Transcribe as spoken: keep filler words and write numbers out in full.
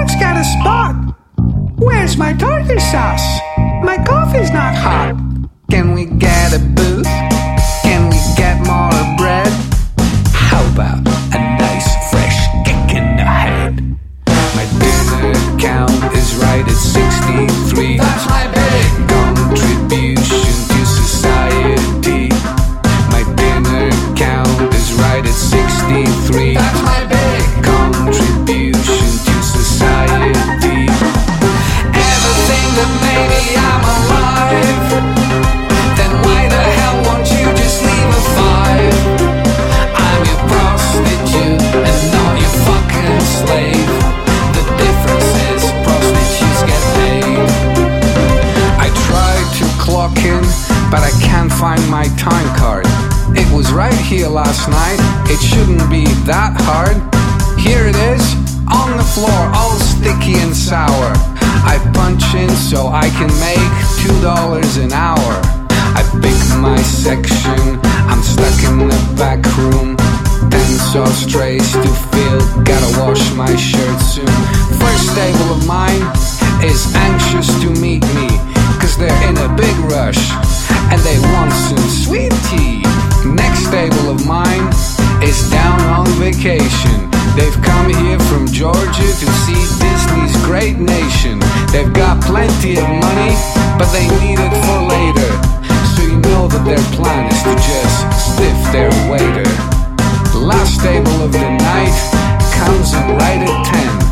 one's got a spot. Where's my tartar sauce? My coffee's not hot. Can we get a booth? Can we get more bread? How about a nice fresh kick in the head? My dinner count is right at sixty-three. That's my big contribution to society. My dinner count is right at sixty-three. That's my big contribution to society. Everything that maybe I'm alive, then why the hell won't you just leave a five? I'm your prostitute and not your fucking slave. The difference is prostitutes get paid. I tried to clock in, but I can't find my time card. It was right here last night, it shouldn't be that hard. Here it is, on the floor, all sticky and sour. I punch in so I can make two dollars an hour. I pick my section, I'm stuck in the back room. Ten sauce trays to fill, gotta wash my shirt soon. First table of mine is anxious to meet me, cause they're in a big rush and they want some sweet tea. Next table of mine is down on vacation. They've come here from Georgia to see Disney's great nation. They've got plenty of money, but they need it for later. So you know that their plan is to just stiff their waiter. The last table of the night comes in right at ten.